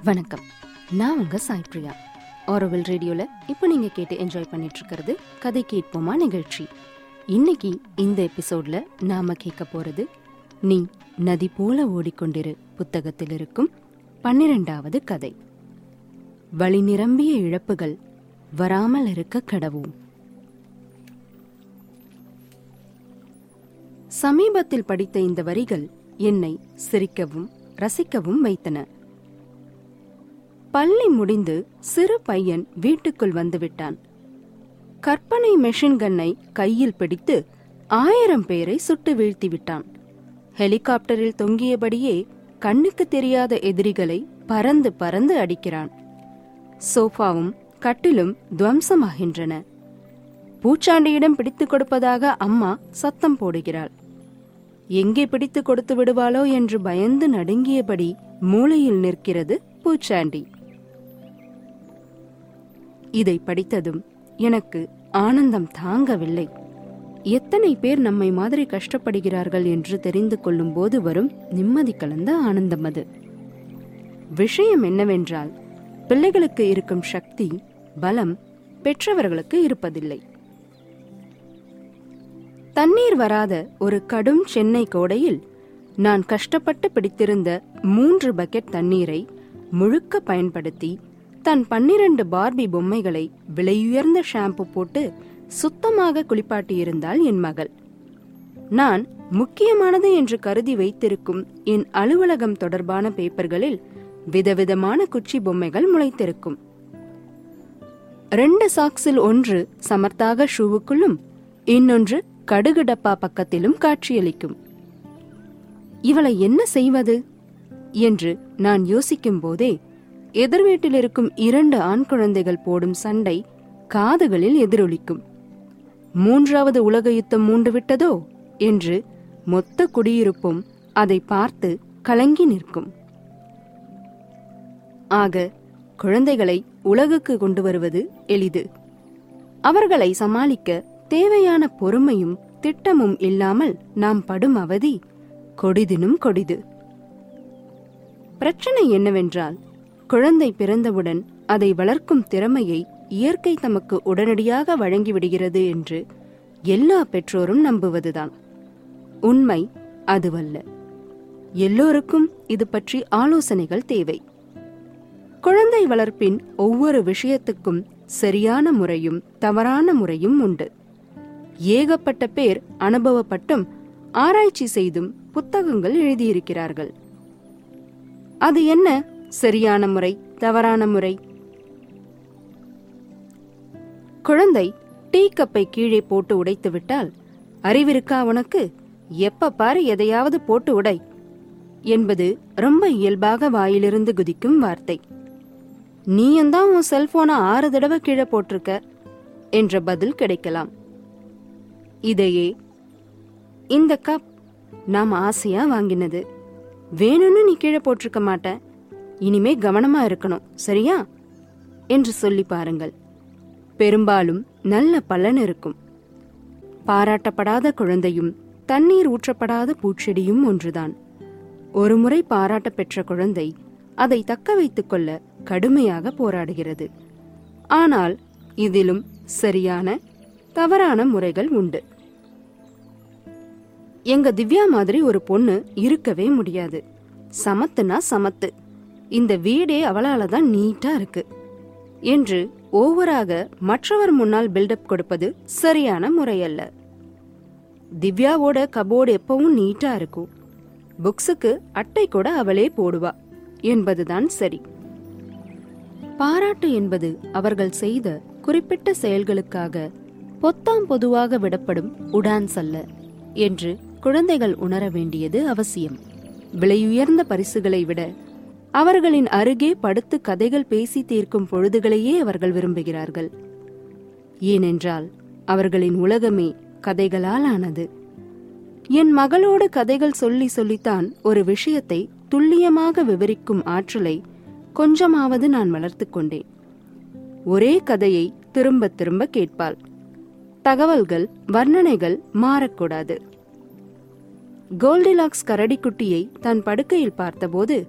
வணக்கம், நான் உங்க சாய்பிரியா. ஆரோவில் ரேடியோல இப்போ நீங்க கேட்டு என்ஜாய் பண்ணிட்டு இருக்கிறது கதை கேட்போமா நிகழ்ச்சி. இன்னைக்கு இந்த எபிசோட்ல நாம கேட்க போறது நீ நதி போல ஓடிக்கொண்டிரு புத்தகத்தில் இருக்கும் 12வது கதை. வழி நிரம்பிய இழப்புகள் வராமல் இருக்க கடவோம். சமீபத்தில் படித்த இந்த வரிகள் என்னை சிரிக்கவும் ரசிக்கவும் வைத்தன. பள்ளி முடிந்து சிறு பையன் வீட்டுக்குள் வந்துவிட்டான். கற்பனை மெஷின் கன்னை கையில் பிடித்து 1000 பேரை சுட்டு வீழ்த்தி விட்டான். ஹெலிகாப்டரில் தொங்கியபடியே கண்ணுக்கு தெரியாத எதிரிகளை பறந்து பறந்து அடிக்கிறான். சோஃபாவும் கட்டிலும் துவம்சமாகின்றன. பூச்சாண்டியிடம் பிடித்துக் கொடுப்பதாக அம்மா சத்தம் போடுகிறாள். எங்கே பிடித்து கொடுத்து விடுவாளோ என்று பயந்து நடுங்கியபடி மூலையில் நிற்கிறது பூச்சாண்டி. இதை படித்ததும் எனக்கு ஆனந்தம் தாங்கவில்லை. எத்தனை பேர் நம்மை மாதிரி கஷ்டப்படுகிறார்கள் என்று தெரிந்து கொள்ளும் போது வரும் நிம்மதி கலந்த ஆனந்தம் அது. விஷயம் என்னவென்றால், பிள்ளைகளுக்கு இருக்கும் சக்தி பலம் பெற்றவர்களுக்கு இருப்பதில்லை. தண்ணீர் வராத ஒரு கடும் சென்னை கோடையில் நான் கஷ்டப்பட்டு பிடித்திருந்த 3 பக்கெட் தண்ணீரை முழுக்க பயன்படுத்தி தன் 12 பார்பி பொம்மைகளை விலையுயர்ந்த ஷாம்பு போட்டு சுத்தமாக குளிப்பாட்டியிருந்தாள் என் மகள். நான் முக்கியமானது என்று கருதி வைத்திருக்கும் என் அலுவலகம் தொடர்பான பேப்பர்களில் விதவிதமான குச்சி பொம்மைகள் முளைத்திருக்கும். 2 சாக்ஸில் ஒன்று சமர்த்தாக ஷூவுக்குள்ளும் இன்னொன்று கடுகு டப்பா பக்கத்திலும் காட்சியளிக்கும். இவளை என்ன செய்வது என்று நான் யோசிக்கும் போதே எதிர் வீட்டில் இருக்கும் 2 ஆண் குழந்தைகள் போடும் சண்டை காதுகளில் எதிரொலிக்கும். 3வது உலக யுத்தம் மூண்டுவிட்டதோ என்று மொத்த குடியிருப்பும் அதை பார்த்து கலங்கி நிற்கும். ஆக குழந்தைகளை உலகுக்கு கொண்டு வருவது எளிது. அவர்களை சமாளிக்க தேவையான பொறுமையும் திட்டமும் இல்லாமல் நாம் படும் அவதி கொடிதினும் கொடிது. பிரச்சனை என்னவென்றால், குழந்தை பிறந்தவுடன் அதை வளர்க்கும் திறமையை இயற்கை தமக்கு உடனடியாக வழங்கிவிடுகிறது என்று எல்லா பெற்றோரும் நம்புவதுதான். உண்மை அதுவல்ல. எல்லோருக்கும் இது பற்றி ஆலோசனைகள் தேவை. குழந்தை வளர்ப்பின் ஒவ்வொரு விஷயத்துக்கும் சரியான முறையும் தவறான முறையும் உண்டு. ஏகப்பட்ட பேர் அனுபவப்பட்டும் ஆராய்ச்சி செய்தும் புத்தகங்கள் எழுதியிருக்கிறார்கள். அது என்ன சரியான முறை தவறான முறை? குழந்தை டீ கப்பை கீழே போட்டு உடைத்து விட்டால், அறிவிருக்கா உனக்கு, எப்ப பாரு எதையாவது போட்டு உடை என்பது ரொம்ப இயல்பாக வாயிலிருந்து குதிக்கும் வார்த்தை. நீயும்தான் உன் செல்போனை 6 தடவை கீழே போட்டிருக்க என்ற பதில் கிடைக்கலாம். இதையே, இந்த கப் நாம் ஆசையா வாங்கினது, வேணும்னு நீ கீழே போட்டிருக்க மாட்ட, இனிமே கவனமா இருக்கணும் சரியா என்று சொல்லி பாருங்கள். பெரும்பாலும் நல்ல பலன் இருக்கும். பாராட்டப்படாத குழந்தையும் தண்ணீர் ஊற்றப்படாத பூச்செடியும் ஒன்றுதான். ஒருமுறை பாராட்ட பெற்ற குழந்தை அதை தக்க வைத்துக் கொள்ள கடுமையாக போராடுகிறது. ஆனால் இதிலும் சரியான தவறான முறைகள் உண்டு. எங்க திவ்யா மாதிரி ஒரு பொண்ணு இருக்கவே முடியாது. சமத்துனா சமத்து, இந்த வீடே அவளால தான் நீட்டா இருக்கு என்று ஓவராக மற்றவர் முன்னால் பில்டப் கொடுப்பது சரியான முறையல்ல. திவ்யாவோட கபோர்டு எப்பவும் நீட்டா இருக்கும், புக்ஸுக்கு அட்டை கூட அவளே போடுவா என்பதுதான் சரி. பாராட்டு என்பது அவர்கள் செய்த குறிப்பிட்ட செயல்களுக்காக பொத்தாம் பொதுவாக விடப்படும் உடான்ஸ் அல்ல என்று குழந்தைகள் உணர வேண்டியது அவசியம். விலையுயர்ந்த பரிசுகளை விட அவர்களின் அருகே படுத்து கதைகள் பேசி தீர்க்கும் பொழுதுகளையே அவர்கள் விரும்புகிறார்கள். ஏனென்றால் அவர்களின் உலகமே கதைகளால் ஆனது. என் மகளோடு கதைகள் சொல்லி சொல்லித்தான் ஒரு விஷயத்தை துல்லியமாக விவரிக்கும் ஆற்றலை கொஞ்சமாவது நான் வளர்த்து கொண்டேன். ஒரே கதையை திரும்ப திரும்ப கேட்பாள். தகவல்கள் வர்ணனைகள் மாறக்கூடாது. கோல்டிலாக்ஸ் கரடிக்குட்டியை தன் படுக்கையில் பார்த்தபோது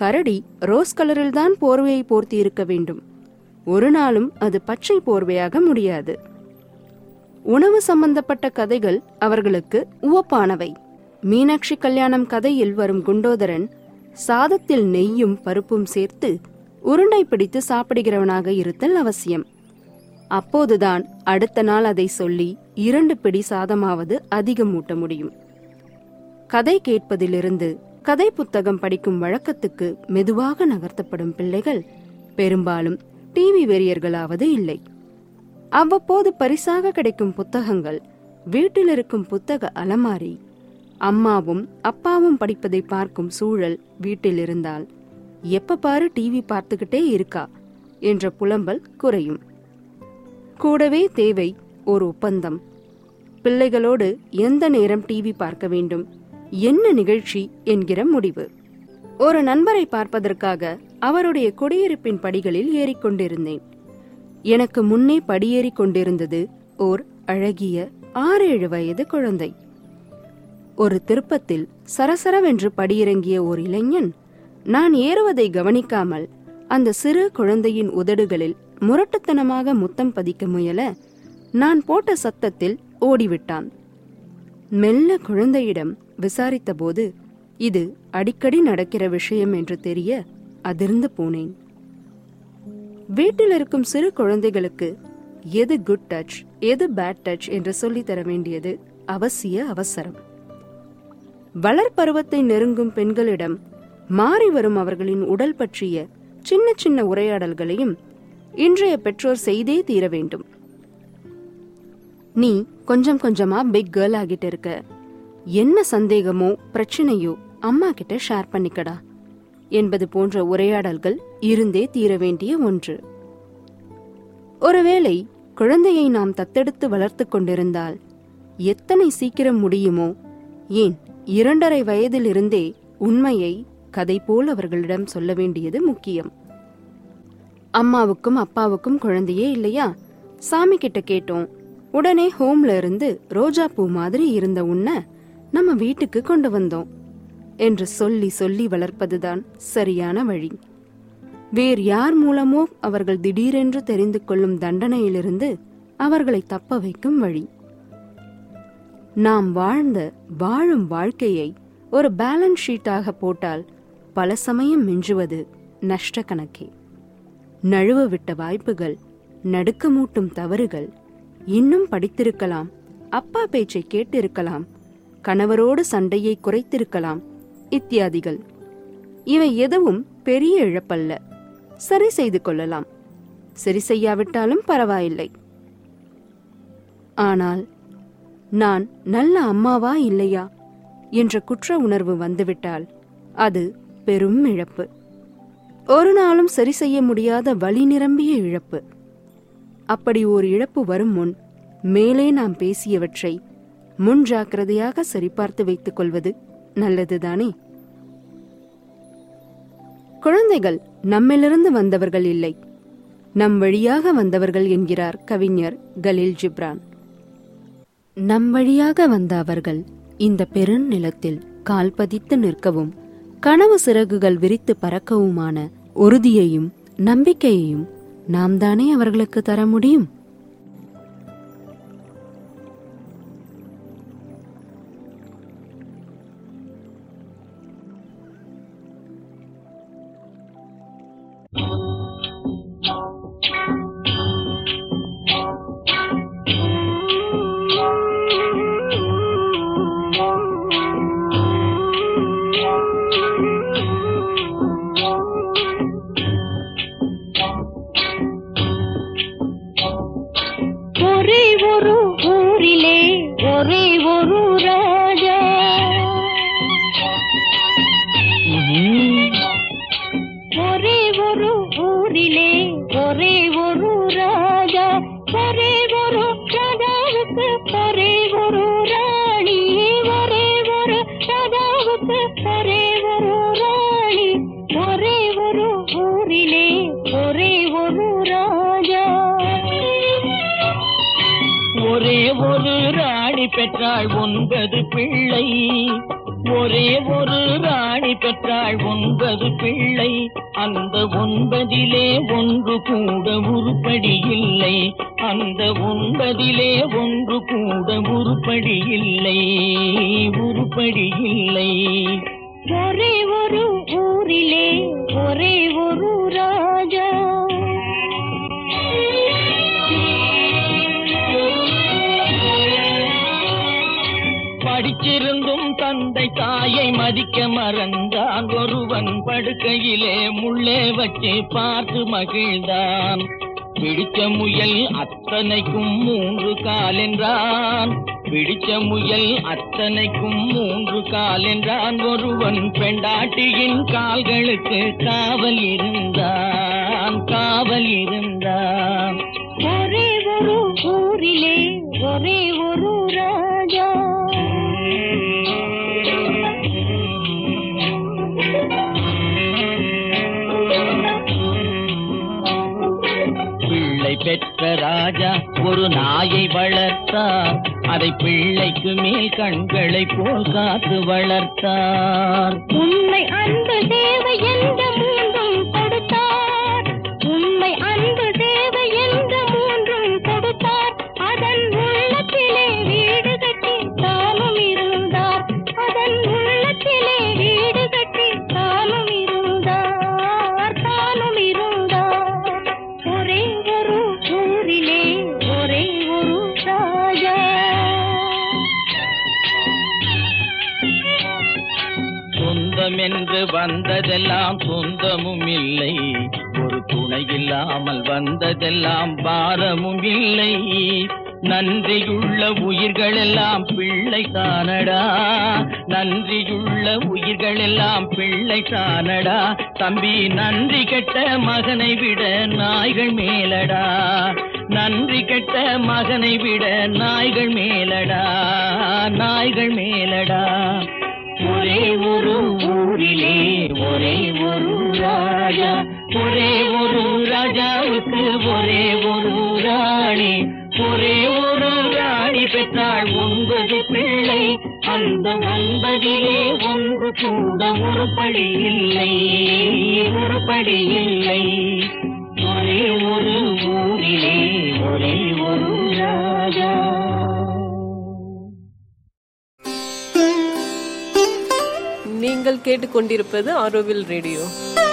கரடி ரோஸ் கலரில் தான் போர்வையை போர்த்தி இருக்க வேண்டும். ஒரு நாளும் அது பச்சை போர்வையாக முடியாது. உணவு சம்பந்தப்பட்ட கதைகள் அவர்களுக்கு உவப்பானவை. மீனாட்சி கல்யாணம் கதையில் வரும் குண்டோதரன் சாதத்தில் நெய்யும் பருப்பும் சேர்த்து உருண்டை பிடித்து சாப்பிடுகிறவனாக இருத்தல் அவசியம். அப்போதுதான் அடுத்த நாள் அதை சொல்லி 2 பிடி சாதமாவது அதிகம் ஊட்ட முடியும். கதை கேட்பதிலிருந்து கதை புத்தகம் படிக்கும் வழக்கத்துக்கு மெதுவாக நகர்த்தப்படும் பிள்ளைகள் பெரும்பாலும் டிவி வெறியர்களாவது இல்லை. அவ்வப்போது பரிசாக கிடைக்கும் புத்தகங்கள், வீட்டில் இருக்கும் புத்தக அலமாரி, அம்மாவும் அப்பாவும் படிப்பதை பார்க்கும் சூழல் வீட்டில் இருந்தால் எப்ப பாரு டிவி பார்த்துக்கிட்டே இருக்கா என்ற புலம்பல் குறையும். கூடவே தேவை ஒரு ஒப்பந்தம். பிள்ளைகளோடு எந்த நேரம் டிவி பார்க்க வேண்டும், என்ன நிகழ்ச்சி என்கிற முடிவு. ஒரு நண்பரை பார்ப்பதற்காக அவருடைய குடியிருப்பின் படிகளில் ஏறிக்கொண்டிருந்தேன். எனக்கு முன்னே படியேறி கொண்டிருந்தது ஓர் அழகிய 6-7 வயது குழந்தை. ஒரு திருப்பத்தில் சரசரவென்று படியிறங்கிய ஓர் இளைஞன் நான் ஏறுவதை கவனிக்காமல் அந்த சிறு குழந்தையின் உதடுகளில் முரட்டுத்தனமாக முத்தம் பதிக்க முயல நான் போட்ட சத்தத்தில் ஓடிவிட்டான். மெல்ல குழந்தையிடம் விசாரித்தபோது இது அடிக்கடி நடக்கிற விஷயம் என்று தெரிய அதிர்ந்து போனேன். வீட்டில் இருக்கும் சிறு குழந்தைகளுக்கு எது குட் டச், எது பேட் டச் என்று சொல்லி தர வேண்டியது அவசரம். வளர்பருவத்தை நெருங்கும் பெண்களிடம் மாறி வரும் அவர்களின் உடல் பற்றிய சின்ன சின்ன உரையாடல்களையும் இன்றைய பெற்றோர் செய்தே தீர வேண்டும். நீ கொஞ்சம் கொஞ்சமா பிக் கேர்ள் ஆகிட்டு இருக்க, என்ன சந்தேகமோ பிரச்சனையோ அம்மா கிட்ட ஷேர் பண்ணிக்கடா என்பது போன்ற உரையாடல்கள் இருந்தே தீர வேண்டிய ஒன்று. ஒருவேளை குழந்தையை நாம் தத்தெடுத்து வளர்த்து கொண்டிருந்தால் எத்தனை சீக்கிரம் முடியுமோ, ஏன் 2.5 வயதிலிருந்தே உண்மையை கதை போல் அவர்களிடம் சொல்ல வேண்டியது முக்கியம். அம்மாவுக்கும் அப்பாவுக்கும் குழந்தையே இல்லையா, சாமி கிட்ட கேட்டோம், உடனே ஹோம்ல இருந்து ரோஜா பூ மாதிரி இருந்த உன்னை நம்ம வீட்டுக்கு கொண்டு வந்தோம் என்று சொல்லி சொல்லி வளர்ப்பதுதான் சரியான வழி. வேறு யார் மூலமோ அவர்கள் திடீரென்று தெரிந்து கொள்ளும் தண்டனையிலிருந்து அவர்களை தப்ப வைக்கும் வழி. நாம் வாழும் வாழ்க்கையை ஒரு பேலன்ஸ் ஷீட்டாக போட்டால் பல சமயம் மிஞ்சுவது நஷ்ட கணக்கே. நழுவ விட்ட வாய்ப்புகள், நடுக்கமூட்டும் தவறுகள், இன்னும் படித்திருக்கலாம், அப்பா பேச்சை கேட்டிருக்கலாம், கணவரோடு சண்டையை குறைத்திருக்கலாம் இத்தியாதிகள். இவை எதுவும் பெரிய இழப்பல்ல, சரி செய்து கொள்ளலாம். சரி செய்யாவிட்டாலும் பரவாயில்லை. ஆனால் நான் நல்ல அம்மாவா இல்லையா என்ற குற்ற உணர்வு வந்துவிட்டால் அது பெரும் இழப்பு. ஒரு நாளும் சரி செய்ய முடியாத வலி நிரம்பிய இழப்பு. அப்படி ஒரு இழப்பு வரும் முன் மேலே நாம் பேசியவற்றை முன் ஜாக்கிரதையாக சரிபார்த்து வைத்துக் கொள்வது நல்லதுதானே? குழந்தைகள் நம்மிலிருந்து வந்தவர்கள் இல்லை, நம் வழியாக வந்தவர்கள் என்கிறார் கவிஞர் கலீல் ஜிப்ரான். நம் வழியாக வந்த அவர்கள் இந்த பெருநிலத்தில் கால் பதித்து நிற்கவும் கனவு சிறகுகள் விரித்து பறக்கவுமான உறுதியையும் நம்பிக்கையையும் நாம் தானே அவர்களுக்கு தர முடியும். ஒரே ஒரு ராணி பெற்றாள் 9 பிள்ளை, ஒரே ஒரு ராணி பெற்றாள் 9 பிள்ளை. அந்த 9 ஒன்று கூட உருப்படி இல்லை. அந்த 9 ஒன்று கூட உருப்படி இல்லை, உருப்படி இல்லை. ஒரே ஒரு ஊரிலே ஒரே ஒரு ராஜா. படிச்சிருந்தும் தந்தை தாயை மதிக்க மறந்தான். ஒருவன் படுக்கையிலே முள்ளே வச்சு பார்த்து மகிழ்ந்தான். பிடிச்ச முயல் அத்தனைக்கும் 3 கால் என்றான். பிடிச்ச முயல் அத்தனைக்கும் 3 கால் என்றான். ஒருவன் பெண்டாட்டியின் கால்களுக்கு காவல் இருந்தான், காவல் இருந்தான். ஒரே ஒரு ஊரிலே ஒரே ஒரு ராஜா. பிள்ளை பெற்ற ராஜா ஒரு நாயை வளர்த்தார். அதை பிள்ளைக்கு மேல் கண்களை போல் காத்து வளர்த்தார். உண்மை அன்பு தேவை என்ற 3 கொடுத்தார். உண்மை அன்பு தேவை என்ற 3 கொடுத்தார். அதன் உள்ளத்திலே வீடு கட்டி தானும் இருந்தார். அதன் உள்ளத்திலே வீடு கட்டி தானும் இருந்தார், தானும் இருந்தார். ஒரே ஒரு ஊரிலே ஒரே ஒரு ராஜா. சொந்தம் என்று வந்ததெல்லாம் சொந்தமும் இல்லை. ஒரு துணை இல்லாமல் வந்ததெல்லாம் பாரமும் இல்லை. நன்றியுள்ள உயிர்களெல்லாம் பிள்ளை தானடா. நன்றியுள்ள உயிர்களெல்லாம் பிள்ளை தானடா. தம்பி நன்றி கெட்ட மகனை விட நாய்கள் மேலடா. நன்றி கெட்ட மகனை விட நாய்கள் மேலடா, நாய்கள் மேலடா. ஒரே ஒரு ஊரிலே ஒரே ஒரு ராஜா. ஒரே ஒரு ராஜாவுக்கு ஒரே ஒரு ராணி. ஒரே ஒரு ராணி பெற்றாள் 9 பிள்ளை. அந்த 9 ஒன்று கூட உருப்படி இல்லை, உருப்படி இல்லை. ஒரே ஒரு ஊரிலே ஒரே ஒரு ராஜா. நீங்கள் கேட்டுக்கொண்டிருப்பது ஆரோவில் ரேடியோ.